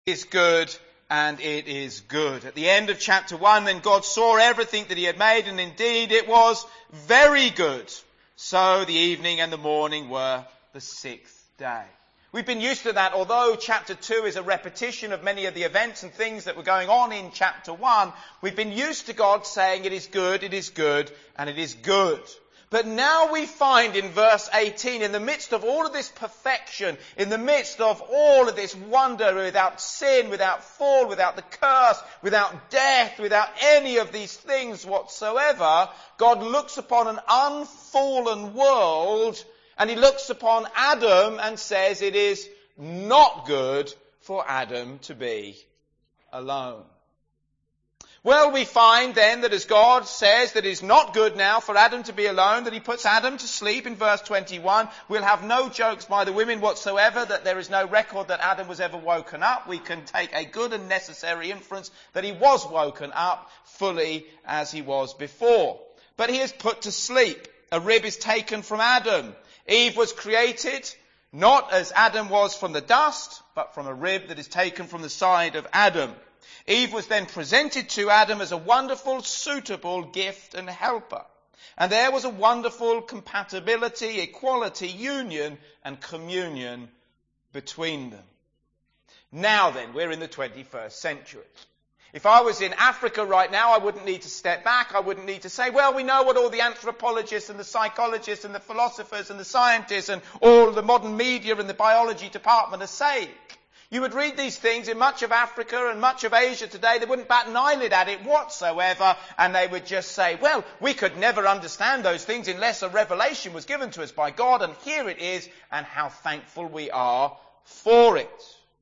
is good, and it is good. At the end of chapter 1, then God saw everything that he had made, and indeed it was very good. So the evening and the morning were the sixth day. We've been used to that, although chapter 2 is a repetition of many of the events and things that were going on in chapter 1, we've been used to God saying it is good, and it is good. But now we find in verse 18, in the midst of all of this perfection, in the midst of all of this wonder, without sin, without fall, without the curse, without death, without any of these things whatsoever, God looks upon an unfallen world, and he looks upon Adam and says it is not good for Adam to be alone. Well, we find then that as God says that it is not good now for Adam to be alone, that he puts Adam to sleep in verse 21. We'll have no jokes by the women whatsoever that there is no record that Adam was ever woken up. We can take a good and necessary inference that he was woken up fully as he was before. But he is put to sleep. A rib is taken from Adam. Eve was created not as Adam was from the dust, but from a rib that is taken from the side of Adam. Eve was then presented to Adam as a wonderful, suitable gift and helper. And there was a wonderful compatibility, equality, union and communion between them. Now then, we're in the 21st century. If I was in Africa right now, I wouldn't need to step back. I wouldn't need to say, well, we know what all the anthropologists and the psychologists and the philosophers and the scientists and all the modern media and the biology department are saying. You would read these things in much of Africa and much of Asia today. They wouldn't bat an eyelid at it whatsoever. And they would just say, well, we could never understand those things unless a revelation was given to us by God. And here it is. And how thankful we are for it.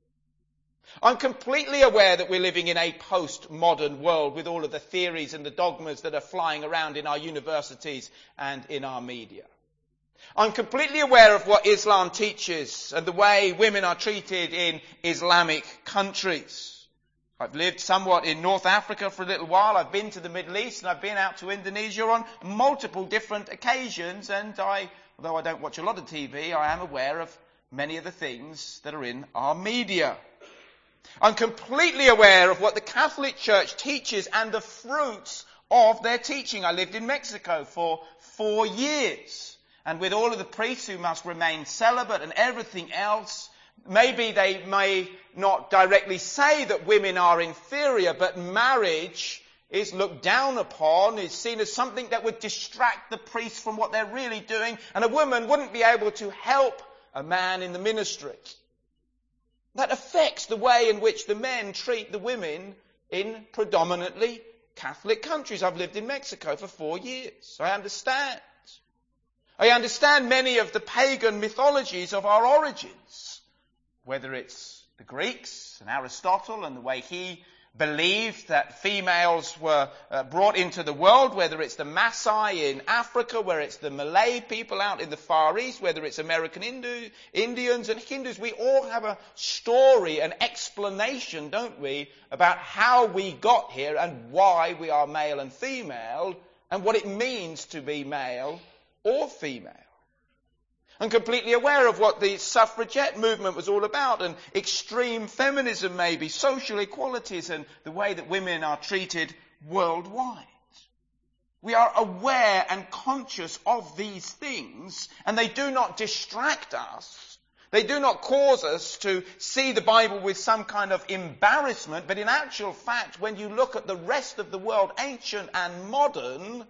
I'm completely aware that we're living in a post-modern world with all of the theories and the dogmas that are flying around in our universities and in our media. I'm completely aware of what Islam teaches and the way women are treated in Islamic countries. I've lived somewhat in North Africa for a little while. I've been to the Middle East and I've been out to Indonesia on multiple different occasions. And although I don't watch a lot of TV, I am aware of many of the things that are in our media. I'm completely aware of what the Catholic Church teaches and the fruits of their teaching. I lived in Mexico for 4 years. And with all of the priests who must remain celibate and everything else, maybe they may not directly say that women are inferior, but marriage is looked down upon, is seen as something that would distract the priests from what they're really doing, and a woman wouldn't be able to help a man in the ministry. That affects the way in which the men treat the women in predominantly Catholic countries. I've lived in Mexico for 4 years. I understand. I understand many of the pagan mythologies of our origins, whether it's the Greeks and Aristotle and the way he believed that females were brought into the world, whether it's the Maasai in Africa, whether it's the Malay people out in the Far East, whether it's American Indians and Hindus. We all have a story, an explanation, don't we, about how we got here and why we are male and female and what it means to be male or female. I'm completely aware of what the suffragette movement was all about and extreme feminism maybe, social equalities and the way that women are treated worldwide. We are aware and conscious of these things and they do not distract us. They do not cause us to see the Bible with some kind of embarrassment, but in actual fact, when you look at the rest of the world, ancient and modern,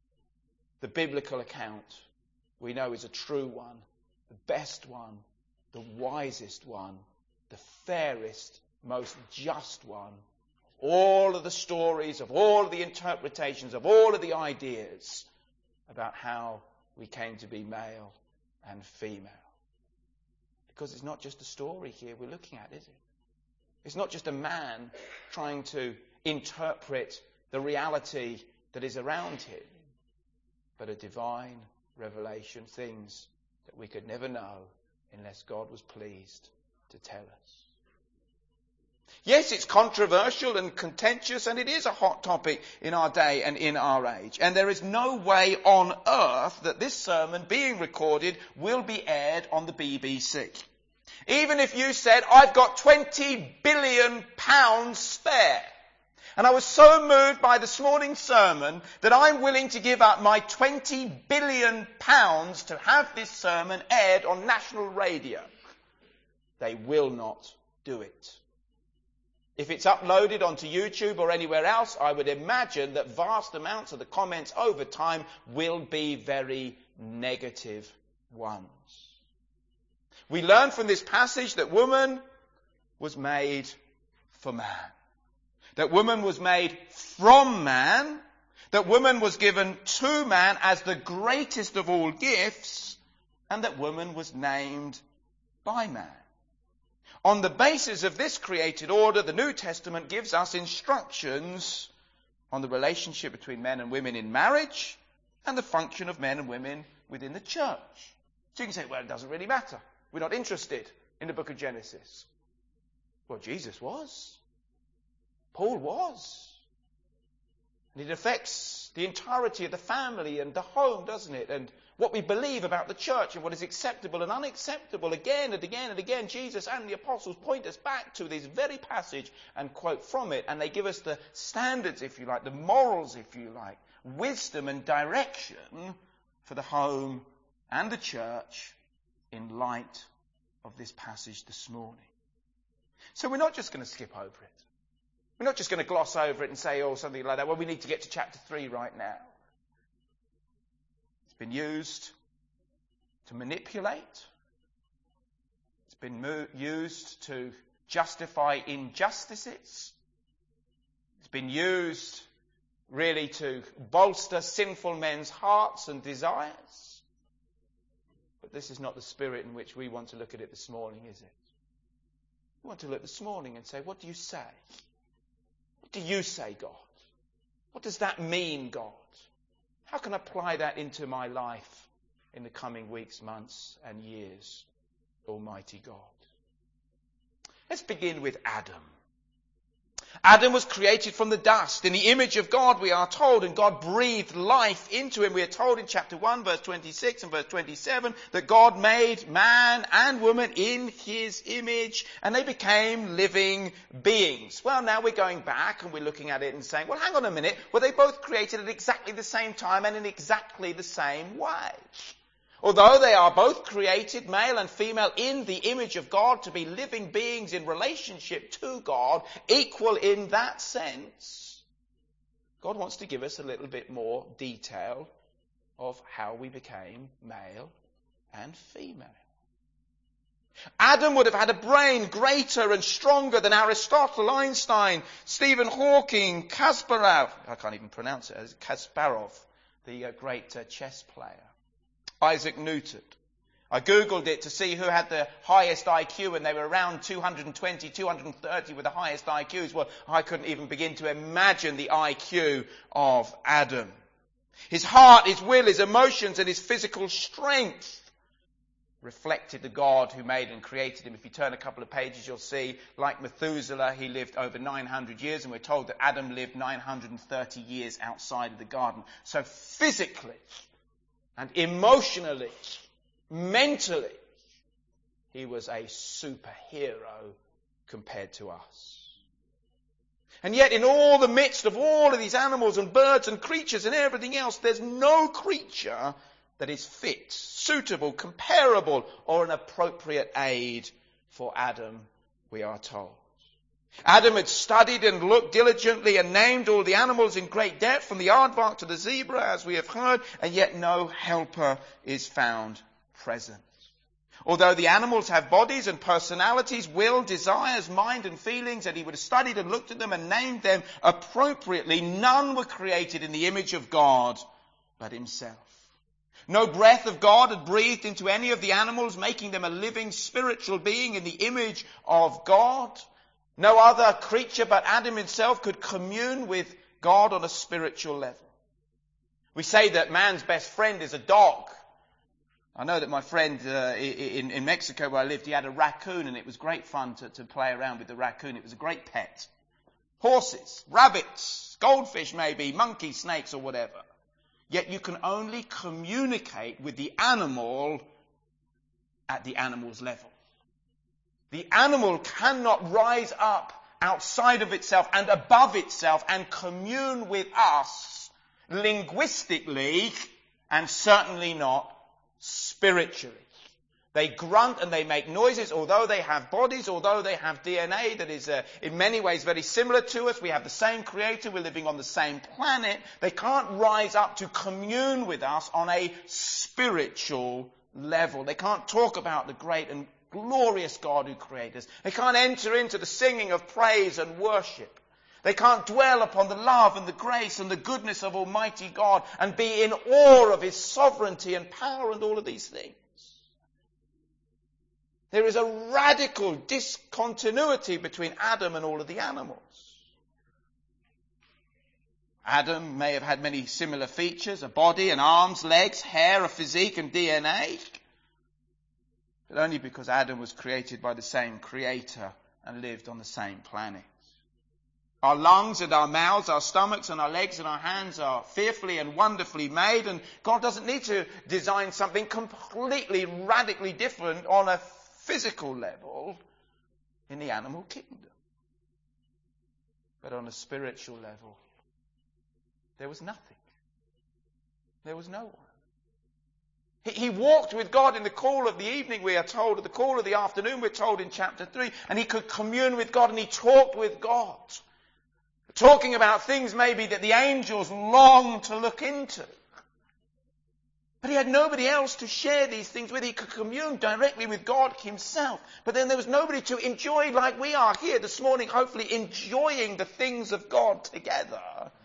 the biblical account we know is a true one, the best one, the wisest one, the fairest, most just one. All of the stories, of all of the interpretations, of all of the ideas about how we came to be male and female. Because it's not just a story here we're looking at, is it? It's not just a man trying to interpret the reality that is around him, but a divine revelation, things that we could never know unless God was pleased to tell us. Yes, it's controversial and contentious, and it is a hot topic in our day and in our age. And there is no way on earth that this sermon being recorded will be aired on the BBC. Even if you said, I've got £20 billion spare, and I was so moved by this morning's sermon that I'm willing to give up my £20 billion to have this sermon aired on national radio, they will not do it. If it's uploaded onto YouTube or anywhere else, I would imagine that vast amounts of the comments over time will be very negative ones. We learn from this passage that woman was made for man. That woman was made from man. That woman was given to man as the greatest of all gifts. And that woman was named by man. On the basis of this created order, the New Testament gives us instructions on the relationship between men and women in marriage and the function of men and women within the church. So you can say, well, it doesn't really matter. We're not interested in the book of Genesis. Well, Jesus was. Paul was. And it affects the entirety of the family and the home, doesn't it? And what we believe about the church and what is acceptable and unacceptable. Again and again and again, Jesus and the apostles point us back to this very passage and quote from it. And they give us the standards, if you like, the morals, if you like, wisdom and direction for the home and the church in light of this passage this morning. So we're not just going to skip over it. We're not just going to gloss over it and say, oh, something like that. Well, we need to get to chapter 3 right now. It's been used to manipulate. It's been used to justify injustices. It's been used really to bolster sinful men's hearts and desires. But this is not the spirit in which we want to look at it this morning, is it? We want to look this morning and say, what do you say? What do you say, God? What does that mean, God? How can I apply that into my life in the coming weeks, months, and years, Almighty God? Let's begin with Adam. Adam was created from the dust. In the image of God, we are told, and God breathed life into him. We are told in chapter 1, verse 26 and verse 27, that God made man and woman in his image, and they became living beings. Well, now we're going back and we're looking at it and saying, well, hang on a minute. Were they both created at exactly the same time and in exactly the same way? Although they are both created, male and female, in the image of God to be living beings in relationship to God, equal in that sense, God wants to give us a little bit more detail of how we became male and female. Adam would have had a brain greater and stronger than Aristotle, Einstein, Stephen Hawking, Kasparov, I can't even pronounce it, Kasparov, the great chess player. Isaac Newton. I googled it to see who had the highest IQ, and they were around 220, 230 with the highest IQs. Well, I couldn't even begin to imagine the IQ of Adam. His heart, his will, his emotions, and his physical strength reflected the God who made and created him. If you turn a couple of pages, you'll see, like Methuselah, he lived over 900 years, and we're told that Adam lived 930 years outside of the garden. So physically and emotionally, mentally, he was a superhero compared to us. And yet in all the midst of all of these animals and birds and creatures and everything else, there's no creature that is fit, suitable, comparable, or an appropriate aid for Adam, we are told. Adam had studied and looked diligently and named all the animals in great depth, from the aardvark to the zebra, as we have heard, and yet no helper is found present. Although the animals have bodies and personalities, will, desires, mind and feelings, and he would have studied and looked at them and named them appropriately, none were created in the image of God but himself. No breath of God had breathed into any of the animals, making them a living spiritual being in the image of God. No other creature but Adam himself could commune with God on a spiritual level. We say that man's best friend is a dog. I know that my friend in Mexico where I lived, he had a raccoon, and it was great fun to play around with the raccoon. It was a great pet. Horses, rabbits, goldfish maybe, monkeys, snakes or whatever. Yet you can only communicate with the animal at the animal's level. The animal cannot rise up outside of itself and above itself and commune with us linguistically, and certainly not spiritually. They grunt and they make noises, although they have bodies, although they have DNA that is in many ways very similar to us. We have the same creator, we're living on the same planet. They can't rise up to commune with us on a spiritual level. They can't talk about the great and glorious God who created us. They can't enter into the singing of praise and worship. They can't dwell upon the love and the grace and the goodness of Almighty God and be in awe of His sovereignty and power and all of these things. There is a radical discontinuity between Adam and all of the animals. Adam may have had many similar features, a body and arms, legs, hair, a physique and DNA. But only because Adam was created by the same creator and lived on the same planet. Our lungs and our mouths, our stomachs and our legs and our hands are fearfully and wonderfully made, and God doesn't need to design something completely, radically different on a physical level in the animal kingdom. But on a spiritual level, there was nothing. There was no one. He walked with God in the cool of the evening, we are told, or the cool of the afternoon, we're told in chapter 3, and he could commune with God and he talked with God. Talking about things maybe that the angels long to look into. But he had nobody else to share these things with. He could commune directly with God himself. But then there was nobody to enjoy like we are here this morning, hopefully enjoying the things of God together.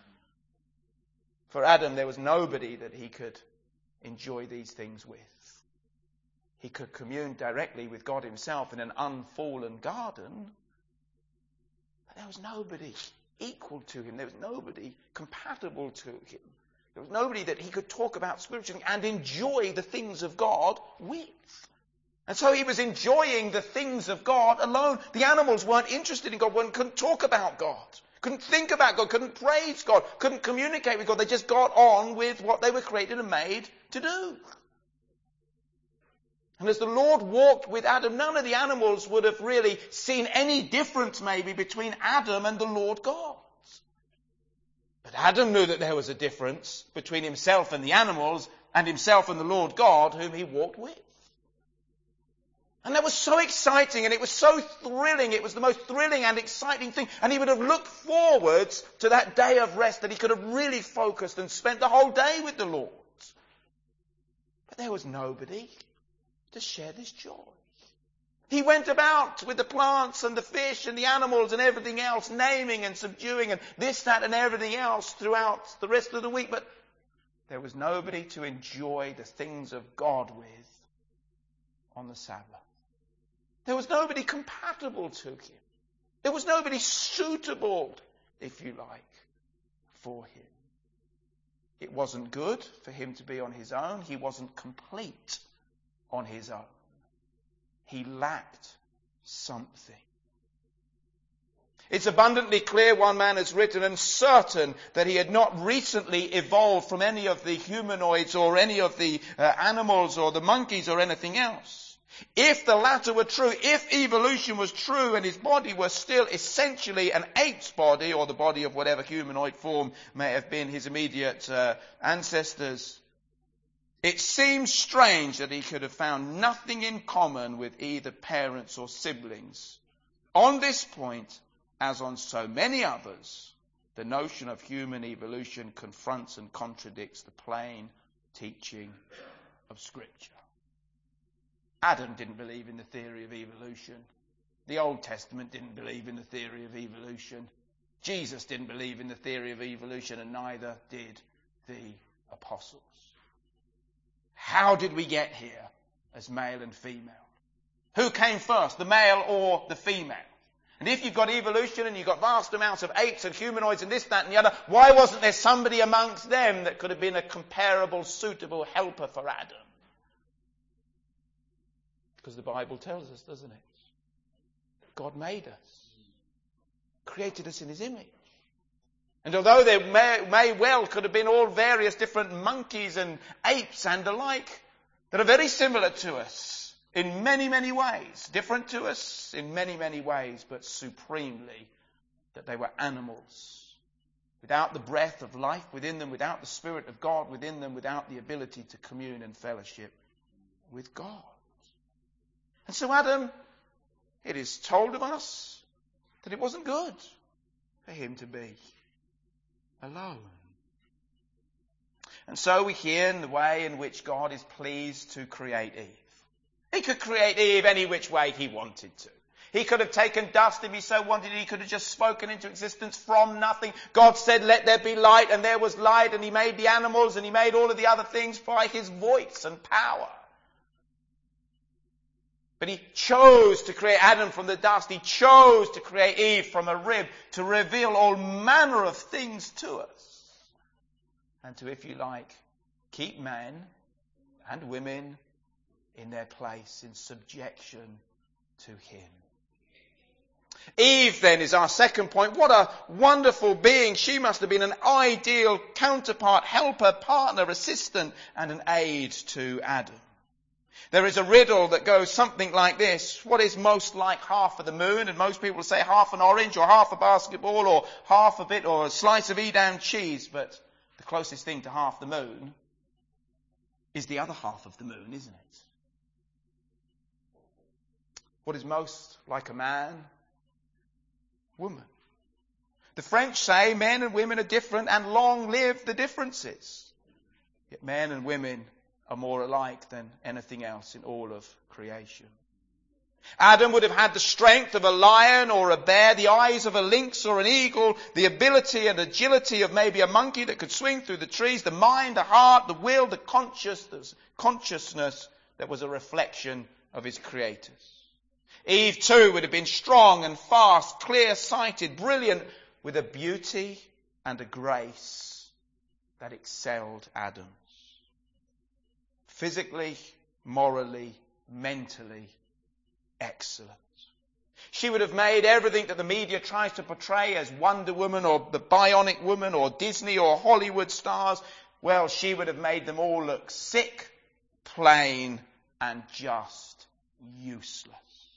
For Adam, there was nobody that he could enjoy these things with. He could commune directly with God himself in an unfallen garden. But there was nobody equal to him. There was nobody compatible to him. There was nobody that he could talk about spiritually and enjoy the things of God with. And so he was enjoying the things of God alone. The animals weren't interested in God, couldn't talk about God, couldn't think about God, couldn't praise God, couldn't communicate with God. They just got on with what they were created and made to do. And as the Lord walked with Adam, none of the animals would have really seen any difference maybe between Adam and the Lord God. But Adam knew that there was a difference between himself and the animals and himself and the Lord God whom he walked with. And that was so exciting and it was so thrilling. It was the most thrilling and exciting thing. And he would have looked forwards to that day of rest that he could have really focused and spent the whole day with the Lord. But there was nobody to share this joy. He went about with the plants and the fish and the animals and everything else, naming and subduing and this, that and everything else throughout the rest of the week. But there was nobody to enjoy the things of God with on the Sabbath. There was nobody compatible to him. There was nobody suitable, if you like, for him. It wasn't good for him to be on his own. He wasn't complete on his own. He lacked something. It's abundantly clear, one man has written, and certain that he had not recently evolved from any of the humanoids or any of the animals or the monkeys or anything else. If the latter were true, if evolution was true and his body was still essentially an ape's body or the body of whatever humanoid form may have been his immediate ancestors, it seems strange that he could have found nothing in common with either parents or siblings. On this point, as on so many others, the notion of human evolution confronts and contradicts the plain teaching of Scripture. Adam didn't believe in the theory of evolution. The Old Testament didn't believe in the theory of evolution. Jesus didn't believe in the theory of evolution, and neither did the apostles. How did we get here as male and female? Who came first, the male or the female? And if you've got evolution and you've got vast amounts of apes and humanoids and this, that and the other, why wasn't there somebody amongst them that could have been a comparable, suitable helper for Adam? Because the Bible tells us, doesn't it? God made us, created us in his image. And although there may well could have been all various different monkeys and apes and the like that are very similar to us in many, many ways. Different to us in many, many ways, but supremely that they were animals. Without the breath of life within them, without the Spirit of God within them, without the ability to commune and fellowship with God. And so Adam, it is told of us that it wasn't good for him to be alone. And so we hear in the way in which God is pleased to create Eve. He could create Eve any which way he wanted to. He could have taken dust if he so wanted. He could have just spoken into existence from nothing. God said, let there be light, and there was light, and he made the animals, and he made all of the other things by his voice and power. But he chose to create Adam from the dust. He chose to create Eve from a rib, to reveal all manner of things to us. And to, if you like, keep men and women in their place, in subjection to him. Eve, then, is our second point. What a wonderful being. She must have been an ideal counterpart, helper, partner, assistant, and an aid to Adam. There is a riddle that goes something like this. What is most like half of the moon? And most people say half an orange, or half a basketball, or half a bit, or a slice of Edam cheese. But the closest thing to half the moon is the other half of the moon, isn't it? What is most like a man? Woman. The French say men and women are different, and long live the differences. Yet men and women are more alike than anything else in all of creation. Adam would have had the strength of a lion or a bear, the eyes of a lynx or an eagle, the ability and agility of maybe a monkey that could swing through the trees, the mind, the heart, the will, the consciousness that was a reflection of his creators. Eve too would have been strong and fast, clear-sighted, brilliant, with a beauty and a grace that excelled Adam's. Physically, morally, mentally, excellent. She would have made everything that the media tries to portray as Wonder Woman or the Bionic Woman or Disney or Hollywood stars. Well, she would have made them all look sick, plain, and just useless.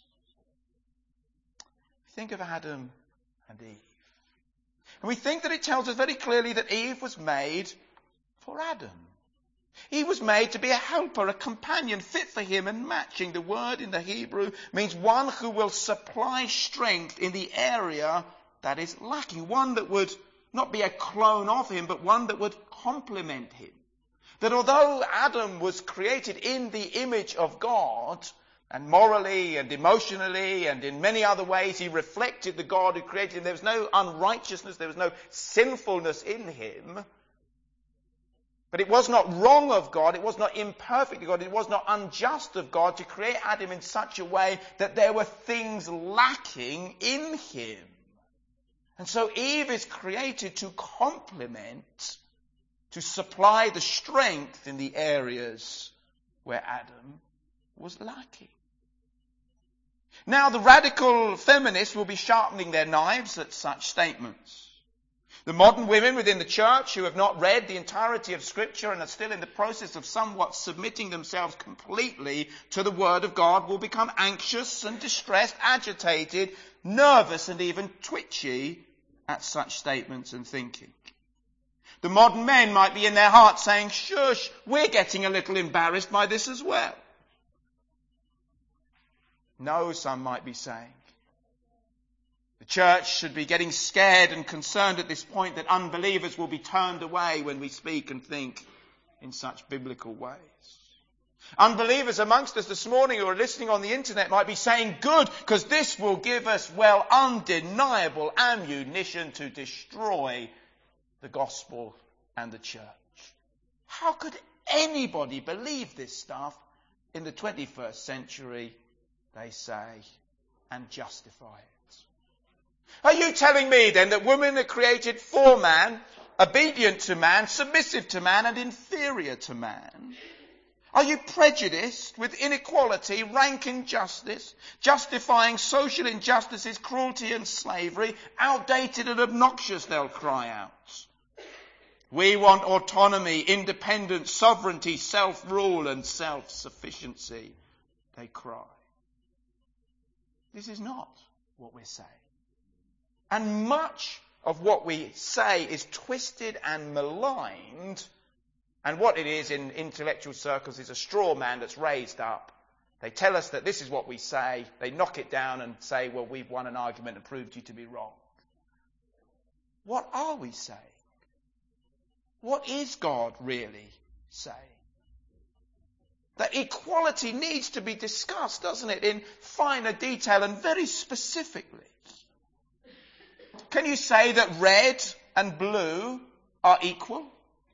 Think of Adam and Eve. And we think that it tells us very clearly that Eve was made for Adam. He was made to be a helper, a companion, fit for him and matching. The word in the Hebrew means one who will supply strength in the area that is lacking. One that would not be a clone of him, but one that would complement him. That although Adam was created in the image of God, and morally and emotionally and in many other ways he reflected the God who created him. There was no unrighteousness, there was no sinfulness in him. But it was not wrong of God, it was not imperfect of God, it was not unjust of God to create Adam in such a way that there were things lacking in him. And so Eve is created to complement, to supply the strength in the areas where Adam was lacking. Now, the radical feminists will be sharpening their knives at such statements. The modern women within the church who have not read the entirety of Scripture and are still in the process of somewhat submitting themselves completely to the Word of God will become anxious and distressed, agitated, nervous and even twitchy at such statements and thinking. The modern men might be in their hearts saying, shush, we're getting a little embarrassed by this as well. No, some might be saying. The church should be getting scared and concerned at this point that unbelievers will be turned away when we speak and think in such biblical ways. Unbelievers amongst us this morning who are listening on the internet might be saying, good, because this will give us, well, undeniable ammunition to destroy the gospel and the church. How could anybody believe this stuff in the 21st century, they say, and justify it? Are you telling me then that women are created for man, obedient to man, submissive to man, and inferior to man? Are you prejudiced with inequality, rank injustice, justifying social injustices, cruelty and slavery, outdated and obnoxious, they'll cry out. We want autonomy, independence, sovereignty, self-rule and self-sufficiency. they cry. This is not what we're saying. And much of what we say is twisted and maligned. And what it is in intellectual circles is a straw man that's raised up. They tell us that this is what we say. They knock it down and say, well, we've won an argument and proved you to be wrong. What are we saying? What is God really saying? That equality needs to be discussed, doesn't it, in finer detail and very specifically. Can you say that red and blue are equal?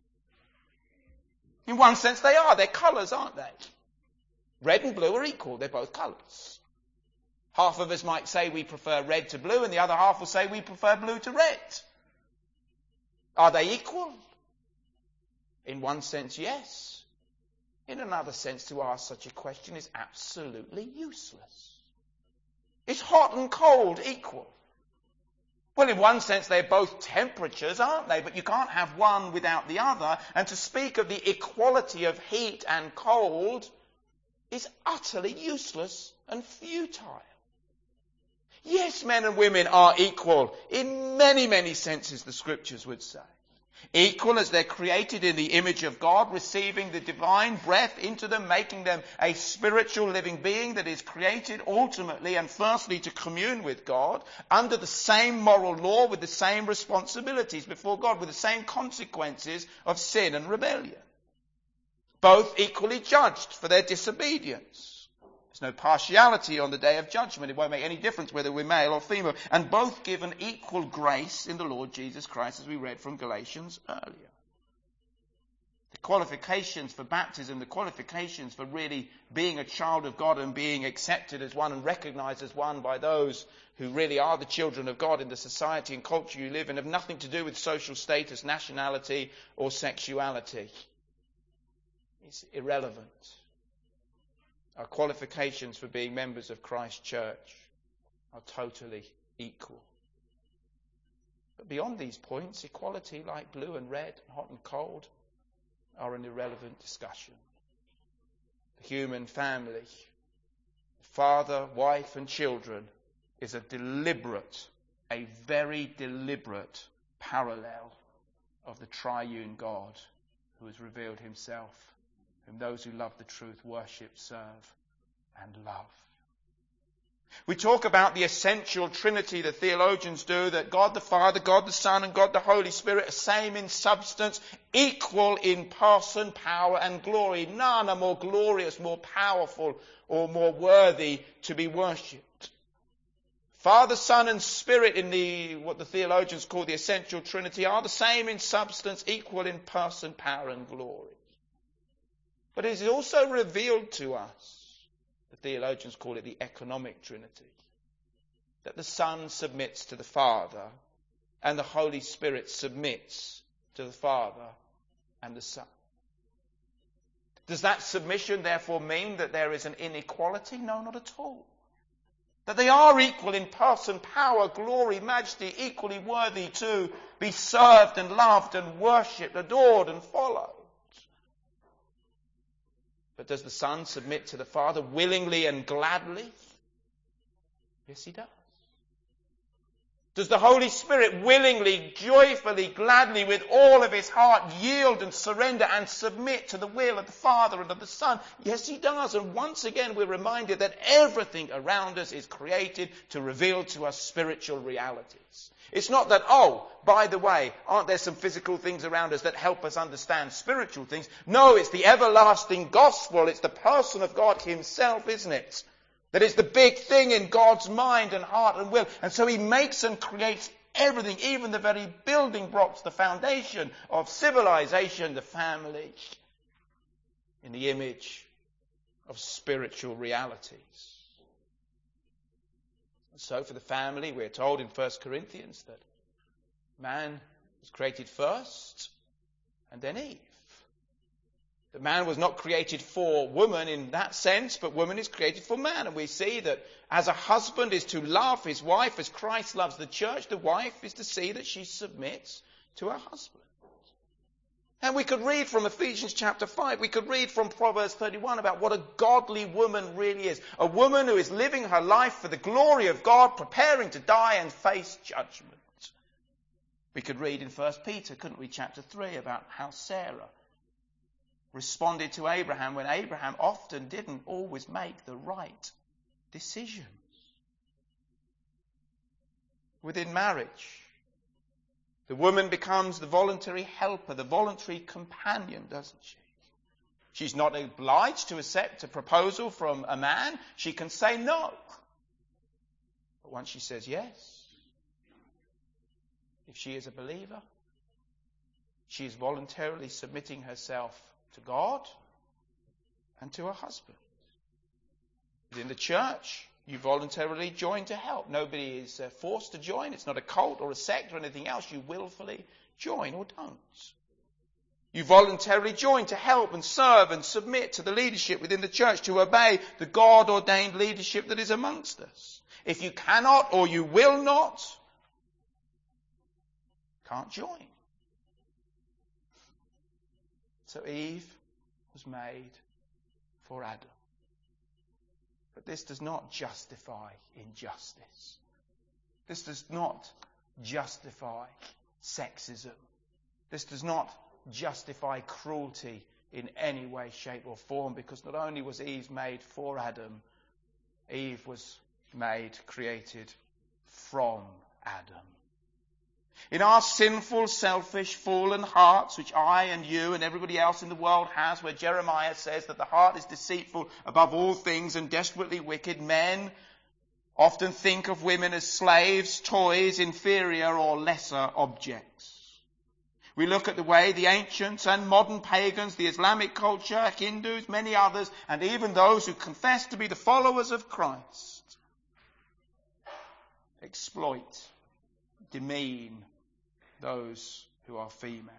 In one sense they are. They're colours, aren't they? Red and blue are equal. They're both colours. Half of us might say we prefer red to blue and the other half will say we prefer blue to red. Are they equal? In one sense, yes. In another sense, to ask such a question is absolutely useless. Is hot and cold equal? Well, in one sense, they're both temperatures, aren't they? But you can't have one without the other. And to speak of the equality of heat and cold is utterly useless and futile. Yes, men and women are equal in many, many senses, the scriptures would say. Equal as they're created in the image of God, receiving the divine breath into them, making them a spiritual living being that is created ultimately and firstly to commune with God, under the same moral law, with the same responsibilities before God, with the same consequences of sin and rebellion. Both equally judged for their disobedience. There's no partiality on the day of judgment. It won't make any difference whether we're male or female. And both given equal grace in the Lord Jesus Christ, as we read from Galatians earlier. The qualifications for baptism, the qualifications for really being a child of God and being accepted as one and recognized as one by those who really are the children of God in the society and culture you live in, have nothing to do with social status, nationality, or sexuality. It's irrelevant. Our qualifications for being members of Christ's church are totally equal. But beyond these points, equality like blue and red, hot and cold, are an irrelevant discussion. The human family, father, wife and children, is a very deliberate parallel of the triune God who has revealed himself, whom those who love the truth worship, serve and love. We talk about the essential Trinity, the theologians do, that God the Father, God the Son and God the Holy Spirit are same in substance, equal in person, power and glory. None are more glorious, more powerful or more worthy to be worshipped. Father, Son and Spirit in what the theologians call the essential Trinity are the same in substance, equal in person, power and glory. But it is also revealed to us, the theologians call it the economic Trinity, that the Son submits to the Father and the Holy Spirit submits to the Father and the Son. Does that submission therefore mean that there is an inequality? No, not at all. That they are equal in person, power, glory, majesty, equally worthy to be served and loved and worshipped, adored and followed. But does the Son submit to the Father willingly and gladly? Yes, he does. Does the Holy Spirit willingly, joyfully, gladly, with all of his heart, yield and surrender and submit to the will of the Father and of the Son? Yes, he does. And once again, we're reminded that everything around us is created to reveal to us spiritual realities. It's not that, oh, by the way, aren't there some physical things around us that help us understand spiritual things? No, it's the everlasting gospel. It's the person of God himself, isn't it? That is the big thing in God's mind and heart and will. And so he makes and creates everything, even the very building blocks, the foundation of civilization, the family, in the image of spiritual realities. So for the family, we're told in 1 Corinthians that man was created first and then Eve. That man was not created for woman in that sense, but woman is created for man. And we see that as a husband is to love his wife as Christ loves the church, the wife is to see that she submits to her husband. And we could read from Ephesians chapter 5. We could read from Proverbs 31 about what a godly woman really is. A woman who is living her life for the glory of God, preparing to die and face judgment. We could read in 1 Peter, couldn't we, chapter 3, about how Sarah responded to Abraham when Abraham often didn't always make the right decisions. Within marriage, the woman becomes the voluntary helper, the voluntary companion, doesn't she? She's not obliged to accept a proposal from a man. She can say no. But once she says yes, if she is a believer, she is voluntarily submitting herself to God and to her husband. Within the church, you voluntarily join to help. Nobody is forced to join. It's not a cult or a sect or anything else. You willfully join or don't. You voluntarily join to help and serve and submit to the leadership within the church, to obey the God-ordained leadership that is amongst us. If you cannot or you will not, can't join. So Eve was made for Adam. But this does not justify injustice. This does not justify sexism. This does not justify cruelty in any way, shape or form, because not only was Eve made for Adam, Eve was made, created from Adam. In our sinful, selfish, fallen hearts, which I and you and everybody else in the world has, where Jeremiah says that the heart is deceitful above all things and desperately wicked, men often think of women as slaves, toys, inferior or lesser objects. We look at the way the ancients and modern pagans, the Islamic culture, Hindus, many others, and even those who confess to be the followers of Christ, exploit, demean those who are female.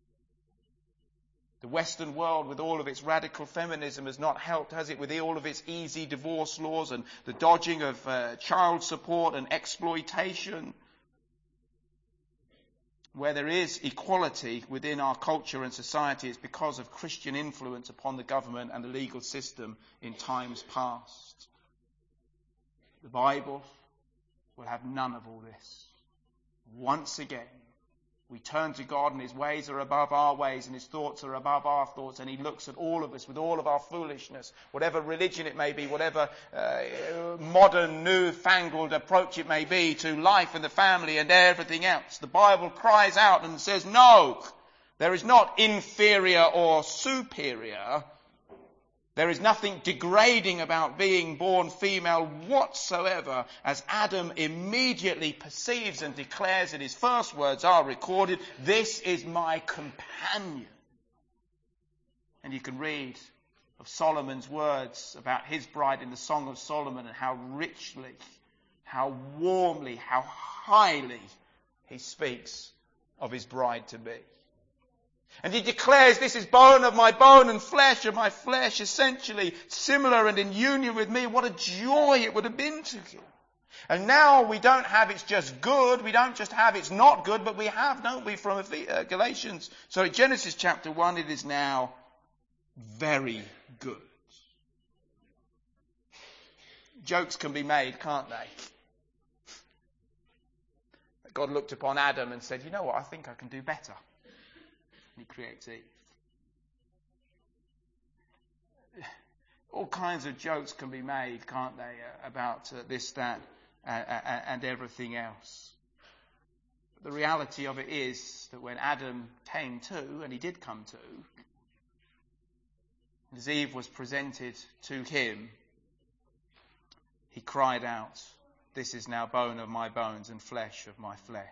The Western world, with all of its radical feminism, has not helped, has it, with all of its easy divorce laws and the dodging of child support and exploitation. Where there is equality within our culture and society, it's because of Christian influence upon the government and the legal system in times past. The Bible will have none of all this. Once again, we turn to God, and his ways are above our ways and his thoughts are above our thoughts, and he looks at all of us with all of our foolishness, whatever religion it may be, whatever modern, newfangled approach it may be to life and the family and everything else. The Bible cries out and says, no, there is not inferior or superior. There is nothing degrading about being born female whatsoever, as Adam immediately perceives and declares, and his first words are recorded, "This is my companion." And you can read of Solomon's words about his bride in the Song of Solomon, and how richly, how warmly, how highly he speaks of his bride to be. And he declares, "This is bone of my bone and flesh of my flesh," essentially similar and in union with me. What a joy it would have been to him. And now we don't have it's just good, we don't just have it's not good, but we have, don't we, from Genesis chapter 1, it is now very good. Jokes can be made, can't they? God looked upon Adam and said, "You know what, I think I can do better." He creates Eve. All kinds of jokes can be made, can't they, about this, that, and everything else. But the reality of it is that when Adam came to, and he did come to, as Eve was presented to him, he cried out, "This is now bone of my bones and flesh of my flesh."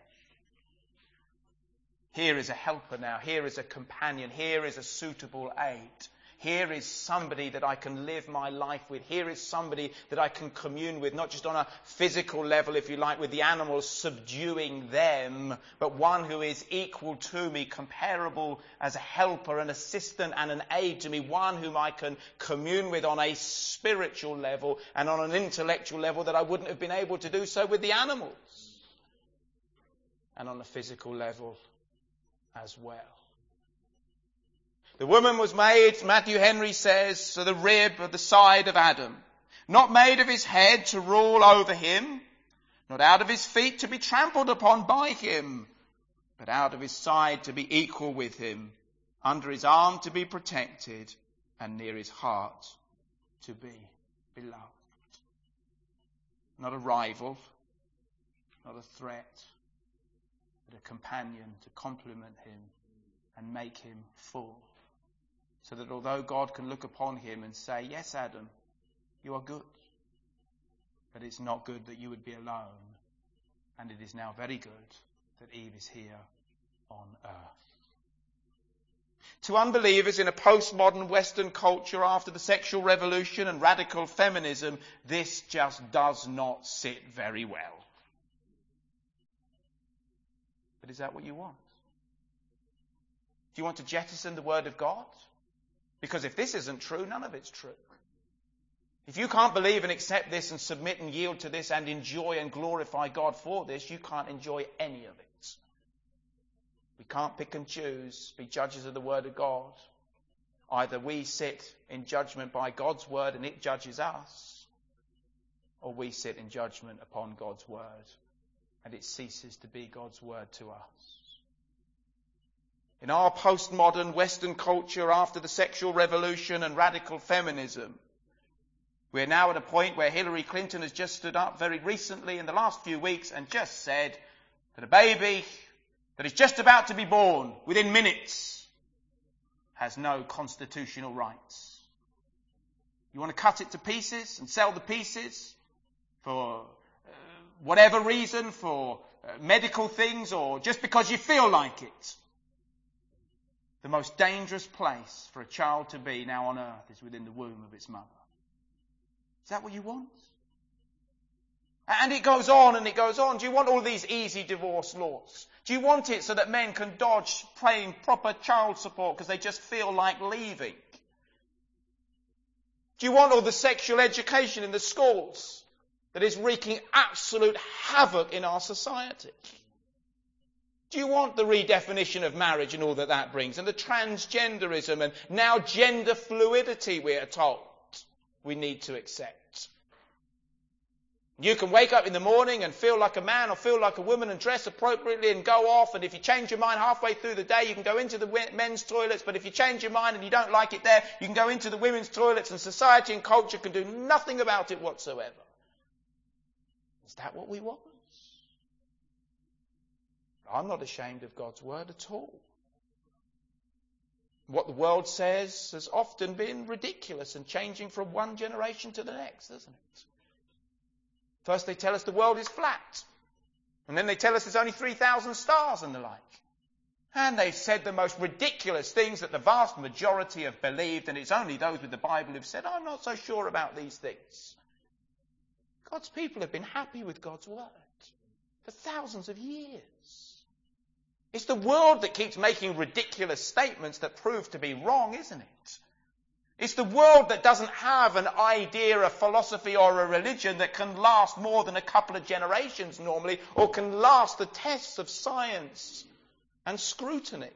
Here is a helper now. Here is a companion. Here is a suitable aid. Here is somebody that I can live my life with. Here is somebody that I can commune with, not just on a physical level, if you like, with the animals, subduing them, but one who is equal to me, comparable as a helper, an assistant and an aid to me, one whom I can commune with on a spiritual level and on an intellectual level that I wouldn't have been able to do so with the animals. And on a physical level as well. The woman was made, Matthew Henry says, the rib of the side of Adam, not made of his head to rule over him, not out of his feet to be trampled upon by him, but out of his side to be equal with him, under his arm to be protected, and near his heart to be beloved. Not a rival, not a threat, but a companion to complement him and make him full. So that although God can look upon him and say, yes, Adam, you are good, but it's not good that you would be alone, and it is now very good that Eve is here on earth. To unbelievers in a postmodern Western culture after the sexual revolution and radical feminism, this just does not sit very well. But is that what you want? Do you want to jettison the Word of God? Because if this isn't true, none of it's true. If you can't believe and accept this and submit and yield to this and enjoy and glorify God for this, you can't enjoy any of it. We can't pick and choose, be judges of the Word of God. Either we sit in judgment by God's Word and it judges us, or we sit in judgment upon God's Word and it ceases to be God's Word to us. In our postmodern Western culture after the sexual revolution and radical feminism, we're now at a point where Hillary Clinton has just stood up very recently in the last few weeks and just said that a baby that is just about to be born within minutes has no constitutional rights. You want to cut it to pieces and sell the pieces for whatever reason, for medical things or just because you feel like it. The most dangerous place for a child to be now on earth is within the womb of its mother. Is that what you want? And it goes on and it goes on. Do you want all these easy divorce laws? Do you want it so that men can dodge paying proper child support because they just feel like leaving? Do you want all the sexual education in the schools that is wreaking absolute havoc in our society? Do you want the redefinition of marriage and all that that brings? And the transgenderism and now gender fluidity, we are told, we need to accept. You can wake up in the morning and feel like a man or feel like a woman and dress appropriately and go off. And if you change your mind halfway through the day, you can go into the men's toilets. But if you change your mind and you don't like it there, you can go into the women's toilets, and society and culture can do nothing about it whatsoever. Is that what we want? I'm not ashamed of God's word at all. What the world says has often been ridiculous and changing from one generation to the next, isn't it? First they tell us the world is flat. And then they tell us there's only 3,000 stars and the like. And they've said the most ridiculous things that the vast majority have believed, and it's only those with the Bible who've said, I'm not so sure about these things. God's people have been happy with God's word for thousands of years. It's the world that keeps making ridiculous statements that prove to be wrong, isn't it? It's the world that doesn't have an idea, a philosophy or a religion that can last more than a couple of generations normally, or can last the tests of science and scrutiny.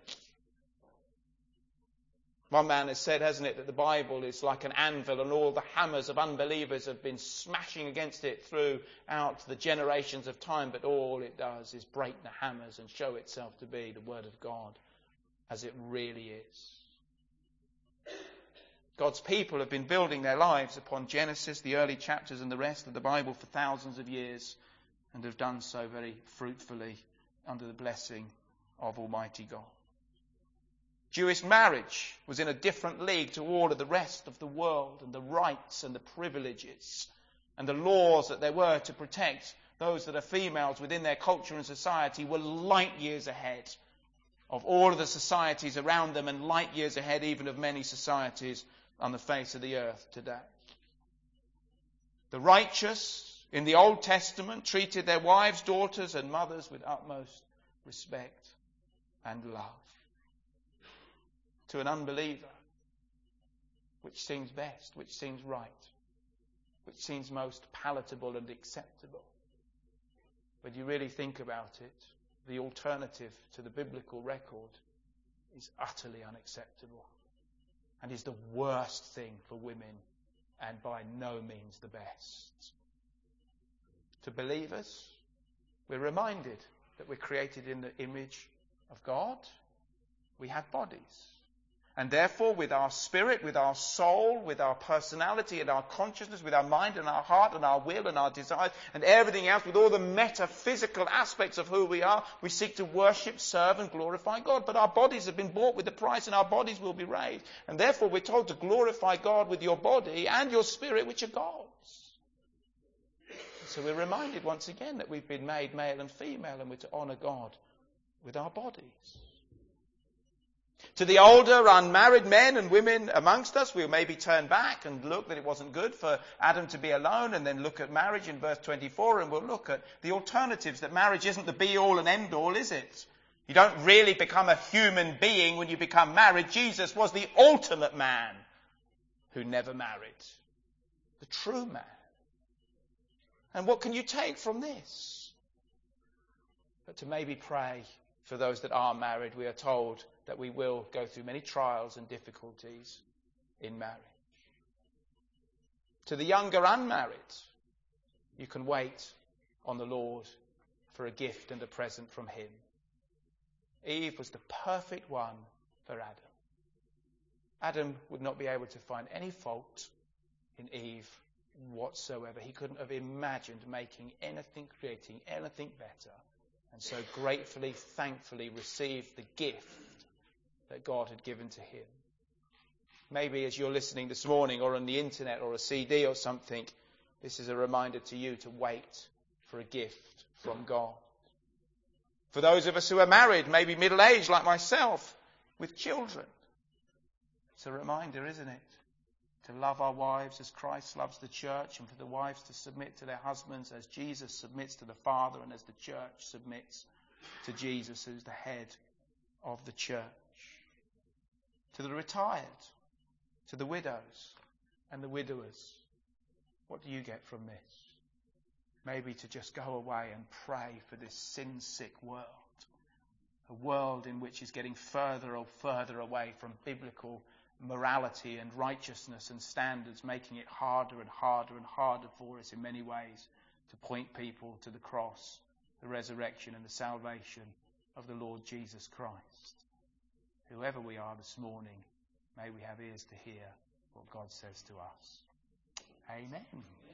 One man has said, hasn't it, that the Bible is like an anvil and all the hammers of unbelievers have been smashing against it throughout the generations of time, but all it does is break the hammers and show itself to be the Word of God as it really is. God's people have been building their lives upon Genesis, the early chapters and the rest of the Bible for thousands of years, and have done so very fruitfully under the blessing of Almighty God. Jewish marriage was in a different league to all of the rest of the world, and the rights and the privileges and the laws that there were to protect those that are females within their culture and society were light years ahead of all of the societies around them, and light years ahead even of many societies on the face of the earth today. The righteous in the Old Testament treated their wives, daughters and mothers with utmost respect and love. To an unbeliever, which seems best, which seems right, which seems most palatable and acceptable. When you really think about it, the alternative to the biblical record is utterly unacceptable and is the worst thing for women, and by no means the best. To believers, we're reminded that we're created in the image of God. We have bodies. And therefore, with our spirit, with our soul, with our personality and our consciousness, with our mind and our heart and our will and our desires and everything else, with all the metaphysical aspects of who we are, we seek to worship, serve and glorify God. But our bodies have been bought with a price and our bodies will be raised. And therefore, we're told to glorify God with your body and your spirit, which are God's. So we're reminded once again that we've been made male and female and we're to honour God with our bodies. To the older, unmarried men and women amongst us, we'll maybe turn back and look that it wasn't good for Adam to be alone, and then look at marriage in verse 24, and we'll look at the alternatives, that marriage isn't the be-all and end-all, is it? You don't really become a human being when you become married. Jesus was the ultimate man who never married. The true man. And what can you take from this? But to maybe pray for those that are married. We are told that we will go through many trials and difficulties in marriage. To the younger unmarried, you can wait on the Lord for a gift and a present from him. Eve was the perfect one for Adam. Adam would not be able to find any fault in Eve whatsoever. He couldn't have imagined making anything, creating anything better. And so gratefully, thankfully received the gift that God had given to him. Maybe as you're listening this morning or on the internet or a CD or something, this is a reminder to you to wait for a gift from God. For those of us who are married, maybe middle-aged like myself, with children, it's a reminder, isn't it? To love our wives as Christ loves the church, and for the wives to submit to their husbands as Jesus submits to the Father and as the church submits to Jesus, who's the head of the church. To the retired, to the widows and the widowers, what do you get from this? Maybe to just go away and pray for this sin-sick world. A world in which is getting further and further away from biblical morality and righteousness and standards, making it harder and harder and harder for us in many ways to point people to the cross, the resurrection and the salvation of the Lord Jesus Christ. Whoever we are this morning, may we have ears to hear what God says to us. Amen.